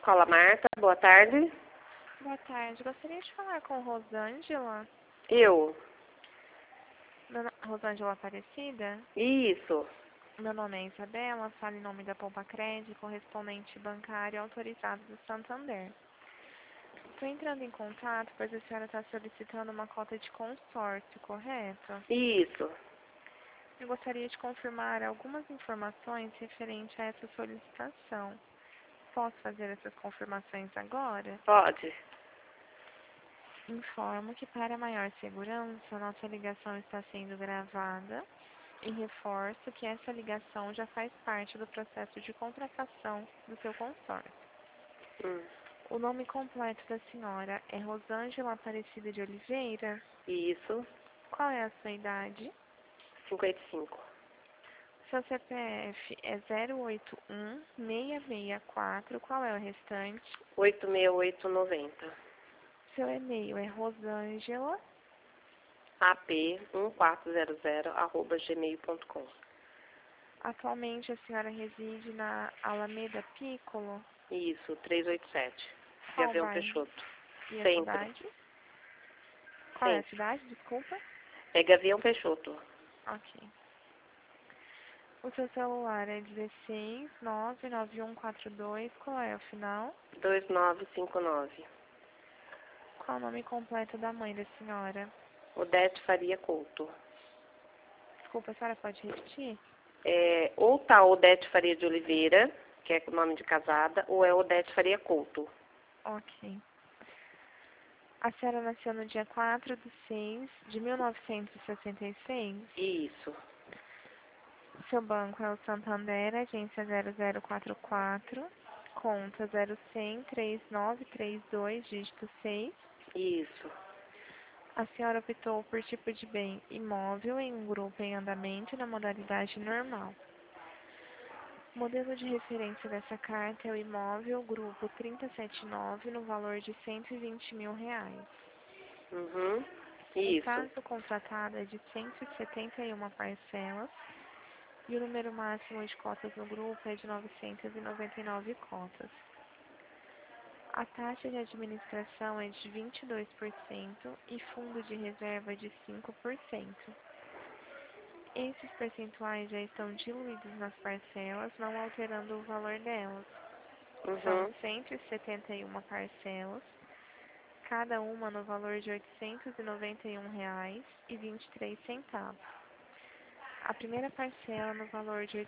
Escola Marta, boa tarde. Boa tarde. Gostaria de falar com Rosângela. Eu. Rosângela Aparecida? Isso. Meu nome é Isabela, falo em nome da Poupa Crédito, correspondente bancário autorizado do Santander. Estou entrando em contato, pois a senhora está solicitando uma cota de consórcio, correto? Isso. Eu gostaria de confirmar algumas informações referentes a essa solicitação. Posso fazer essas confirmações agora? Pode. Informo que, para maior segurança, nossa ligação está sendo gravada e reforço que essa ligação já faz parte do processo de contratação do seu consórcio. O nome completo da senhora é Rosângela Aparecida de Oliveira? Isso. Qual é a sua idade? 55. Seu CPF é 081-664. Qual é o restante? 86890. Seu e-mail é rosangela. ap1400@gmail.com. Atualmente a senhora reside na Alameda Piccolo? Isso, 387. Qual Gavião bairro? Peixoto. E a Sempre. cidade? Qual é a Sempre. cidade? Desculpa. É Gavião Peixoto. Ok. O seu celular é 16 99142. Qual é o final? 2959. Qual o nome completo da mãe da senhora? Odete Faria Couto. Desculpa, a senhora pode repetir? Ou tá Odete Faria de Oliveira, que é o nome de casada, ou é Odete Faria Couto. Ok. A senhora nasceu no dia 4/6/1966? Isso. Seu banco é o Santander, agência 0044, conta 0103932, dígito 6. Isso. A senhora optou por tipo de bem imóvel em um grupo em andamento na modalidade normal. O modelo de referência dessa carta é o imóvel grupo 379 no valor de R$120 mil. Uhum. O Isso. prazo contratado é de 171 parcelas e o número máximo de cotas no grupo é de 999 cotas. A taxa de administração é de 22% e fundo de reserva de 5%. Esses percentuais já estão diluídos nas parcelas, não alterando o valor delas. São Uhum. 171 parcelas, cada uma no valor de R$ 891,23. A primeira parcela, no valor de R$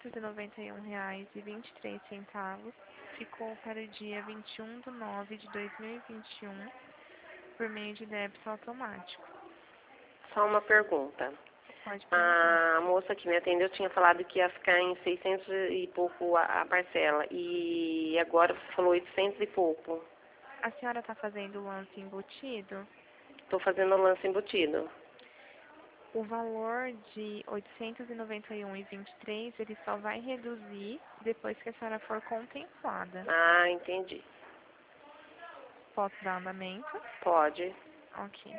891,23, ficou para o dia 21/9/2021, por meio de débito automático. Só uma pergunta. Pode perguntar. A moça que me atendeu tinha falado que ia ficar em 600 e pouco a parcela. E agora você falou 800 e pouco. A senhora está fazendo o lance embutido? Estou fazendo o lance embutido. O valor de R$ 891,23, ele só vai reduzir depois que a senhora for contemplada. Ah, entendi. Posso dar andamento? Pode. Ok.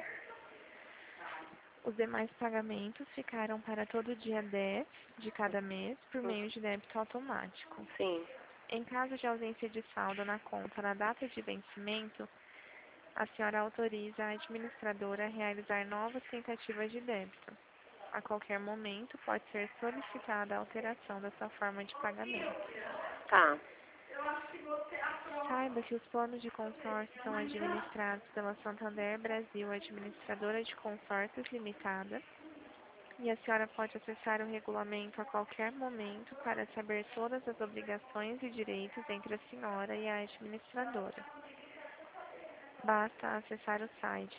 Os demais pagamentos ficaram para todo dia 10 de cada mês por meio de débito automático. Sim. Em caso de ausência de saldo na conta na data de vencimento, a senhora autoriza a administradora a realizar novas tentativas de débito. A qualquer momento pode ser solicitada a alteração da sua forma de pagamento. Tá. Saiba que os planos de consórcio são administrados pela Santander Brasil Administradora de Consórcios Limitada, e a senhora pode acessar o regulamento a qualquer momento para saber todas as obrigações e direitos entre a senhora e a administradora. Basta acessar o site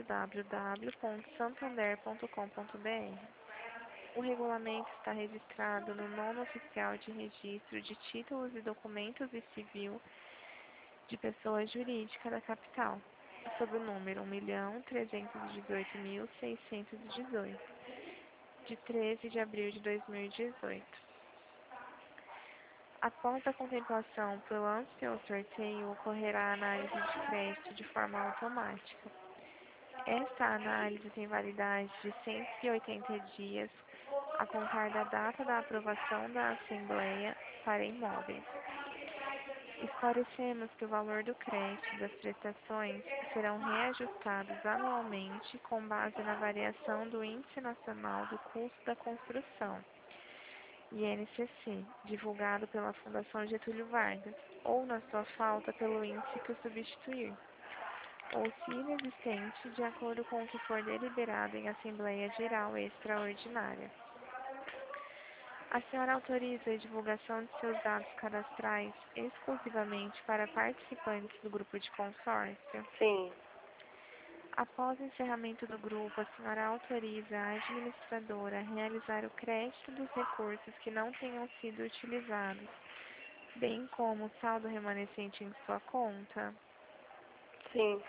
www.santander.com.br. O regulamento está registrado no Nono Oficial de Registro de Títulos e Documentos e Civil de Pessoa Jurídica da capital, sob o número 1.318.618, de 13 de abril de 2018. Após a contemplação pelo lance ou sorteio, ocorrerá a análise de crédito de forma automática. Esta análise tem validade de 180 dias a contar da data da aprovação da Assembleia para imóveis. Esclarecemos que o valor do crédito das prestações serão reajustados anualmente com base na variação do Índice Nacional do Custo da Construção, INCC, divulgado pela Fundação Getúlio Vargas, ou na sua falta pelo índice que o substituir, ou se inexistente, de acordo com o que for deliberado em Assembleia Geral Extraordinária. A senhora autoriza a divulgação de seus dados cadastrais exclusivamente para participantes do grupo de consórcio? Sim. Após o encerramento do grupo, a senhora autoriza a administradora a realizar o crédito dos recursos que não tenham sido utilizados, bem como o saldo remanescente em sua conta? Sim.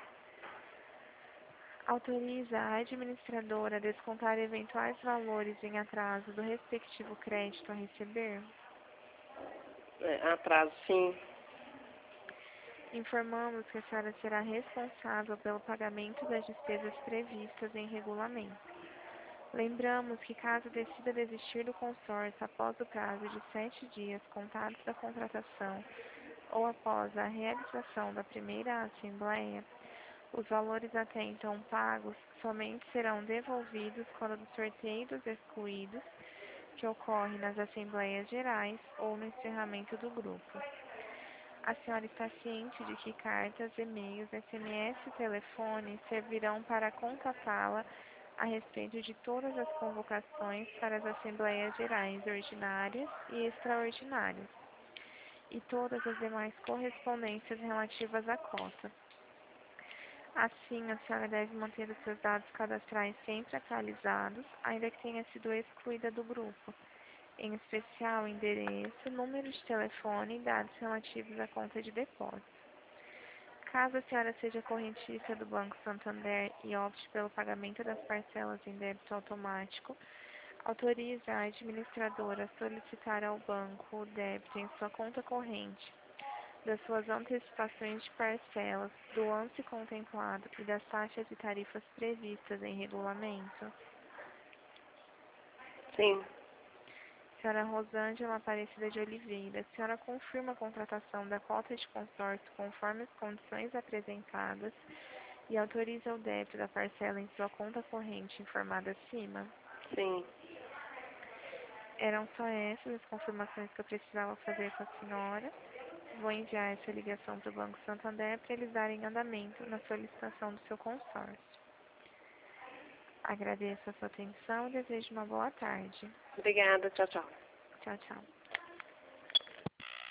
Autoriza a administradora a descontar eventuais valores em atraso do respectivo crédito a receber? Atraso, sim. Informamos que a senhora será responsável pelo pagamento das despesas previstas em regulamento. Lembramos que, caso decida desistir do consórcio após o prazo de 7 dias contados da contratação ou após a realização da primeira assembleia, os valores até então pagos somente serão devolvidos quando do sorteio dos excluídos, que ocorre nas assembleias gerais ou no encerramento do grupo. A senhora está ciente de que cartas, e-mails, SMS e telefone servirão para contatá-la a respeito de todas as convocações para as assembleias gerais ordinárias e extraordinárias, e todas as demais correspondências relativas à cota. Assim, a senhora deve manter os seus dados cadastrais sempre atualizados, ainda que tenha sido excluída do grupo, em especial endereço, número de telefone e dados relativos à conta de depósito. Caso a senhora seja correntista do Banco Santander e opte pelo pagamento das parcelas em débito automático, autorize a administradora a solicitar ao banco o débito em sua conta corrente das suas antecipações de parcelas, do lance contemplado e das taxas e tarifas previstas em regulamento? Sim. Senhora Rosângela Aparecida de Oliveira, a senhora confirma a contratação da cota de consórcio conforme as condições apresentadas e autoriza o débito da parcela em sua conta corrente informada acima? Sim. Eram só essas as confirmações que eu precisava fazer com a senhora. Vou enviar essa ligação para o Banco Santander para eles darem andamento na solicitação do seu consórcio. Agradeço a sua atenção e desejo uma boa tarde. Obrigada. Tchau, tchau. Tchau, tchau.